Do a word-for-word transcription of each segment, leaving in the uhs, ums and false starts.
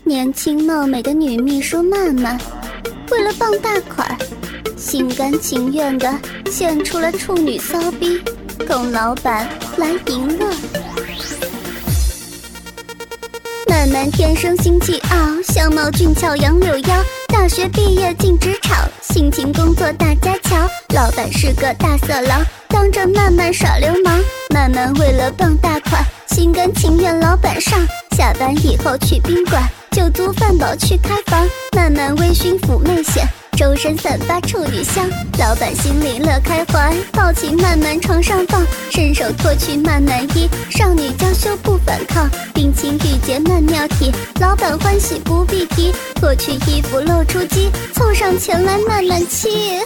年轻貌美的女秘书曼曼，为了傍大款，心甘情愿地献出了处女骚逼，供老板来淫乐。曼曼天生心气傲，相貌俊俏杨柳腰，大学毕业进职场，辛勤工作大家瞧。老板是个大色狼，当着曼曼耍流氓。曼曼为了傍大款，心甘情愿老板上，下班以后去宾馆，酒足饭饱去开房。曼曼微醺妩媚显，周身散发处女香，老板心里乐开怀，抱起曼曼床上放，伸手脱去曼曼衣，少女娇羞不反抗，冰清玉洁曼妙体，老板欢喜不必提，脱去衣服露出肌，凑上前来曼曼亲。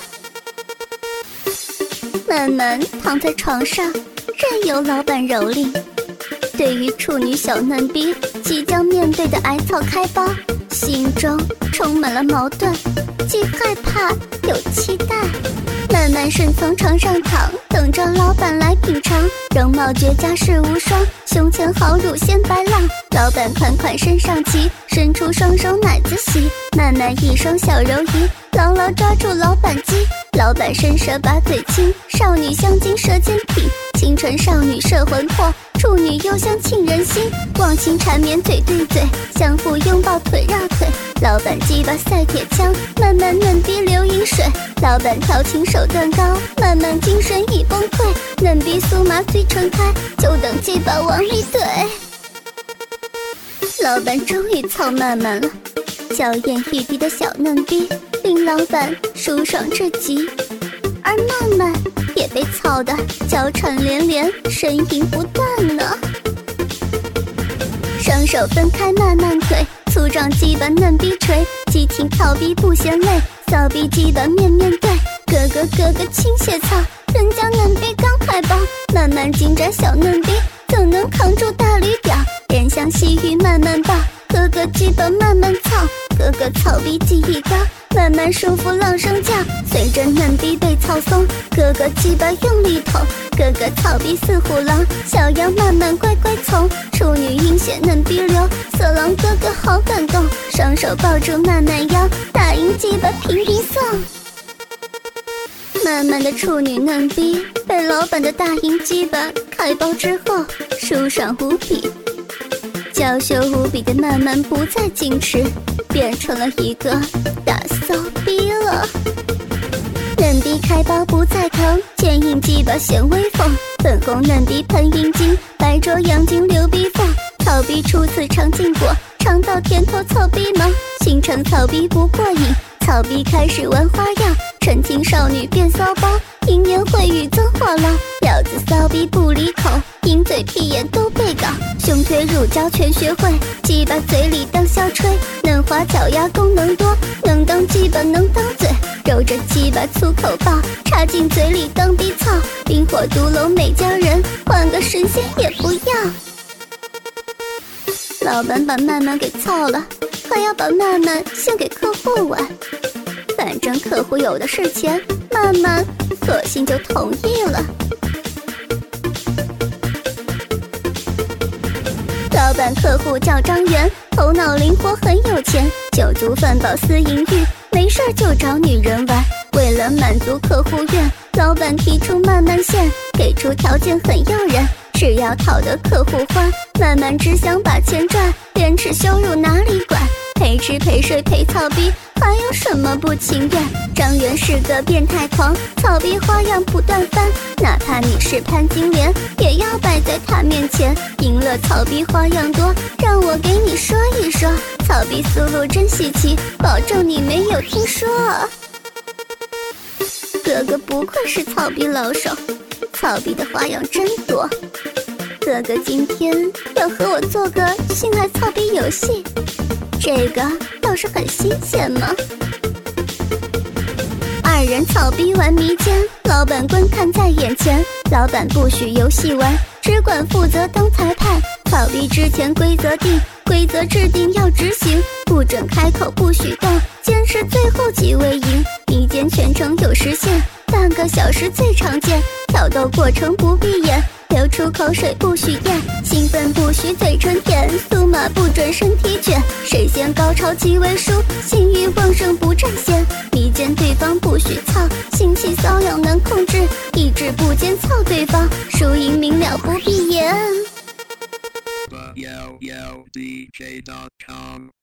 曼曼躺在床上，任由老板蹂躏。对于处女小嫩逼即将面对的癌草开包，心中充满了矛盾，既害怕又期待。曼曼顺从床上躺，等着老板来品尝，容貌绝佳世无双，胸前好乳鲜白浪，老板款款身上骑，伸出双手奶子洗，曼曼一双小柔仪牢牢抓住老板肌，老板伸舌把嘴亲，少女香精舌尖品，清纯少女摄魂魄，处女幽香沁人心，忘情缠绵嘴对嘴，相互拥抱腿绕腿，老板鸡巴赛铁枪，曼曼嫩逼流饮水，老板调情手段高，曼曼精神已崩溃，嫩逼酥麻虽撑开，就等鸡巴往里怼。老板终于操曼曼了，娇艳欲滴的小嫩逼令老板舒爽至极，而曼曼也被操得娇喘连连，呻吟不断呢。双手分开曼曼腿，粗壮鸡巴嫩逼捶，激挺操逼不嫌累，骚逼鸡巴面面对，咯咯咯咯倾泻操，人家嫩逼刚开包，曼曼紧窄小嫩逼怎能扛住大驴屌，怜香惜玉慢慢抱，哥哥鸡巴慢慢操，哥哥操逼技艺高，慢慢舒服浪声叫，随着嫩逼被操松，哥哥鸡巴用力捅，哥哥操逼似虎狼，小羊慢慢乖乖从，处女阴血嫩逼流，色狼哥哥好感动，双手抱住慢慢腰，大银鸡巴频频送。慢慢的处女嫩逼被老板的大银鸡巴开包之后，舒爽无比，娇羞无比的慢慢不再矜持，变成了一个大骚逼了。嫩逼开包不再疼，坚硬鸡巴显威风，粉红嫩逼喷阴茎，白灼阳精流逼缝，草逼初次尝禁果，尝到甜头草逼忙，形成草逼不过瘾，草逼开始玩花样，纯情少女变骚包，淫言秽语脏话唠，婊子骚逼不离口，淫嘴屁眼都被搞，胸推乳胶全学会，鸡巴嘴里当小吹，嫩滑脚丫功能多，能当鸡巴能当嘴，揉着鸡巴粗口爆，插进嘴里当逼操，冰火毒龙美佳人，换个神仙也不要。老板把曼曼给操了，还要把曼曼献给客户玩，反正客户有的是钱，曼曼索性就同意了。老板客户叫张元，头脑灵活很有钱，酒足饭饱思淫欲，没事就找女人玩，为了满足客户愿，老板提出慢慢献，给出条件很诱人，只要讨得客户欢，慢慢只想把钱赚，廉耻羞辱哪里管，陪吃陪睡陪操逼，还有什么不情愿？张元是个变态狂，操逼花样不断翻，哪怕你是潘金莲，也要摆在他面前。赢了操逼花样多，让我给你说一说，操逼思路真稀奇，保证你没有听说。哥哥不愧是操逼老手，操逼的花样真多。哥哥今天要和我做个性爱操逼游戏，这个倒是很新鲜嘛。二人操逼玩迷奸，老板观看在眼前，老板不许游戏玩，只管负责当裁判。操逼之前规则定，规则制定要执行，不准开口不许动，坚持最后即为赢。迷奸全程有时限，半个小时最常见，挑逗过程不闭眼，流出口水不许咽，兴奋不许嘴唇舔，酥麻不准身体卷，谁先点高潮即为输，性欲旺盛不占先，迷奸对方不许操，性器瘙痒难控制，意志不坚操对方，输赢明了不闭眼。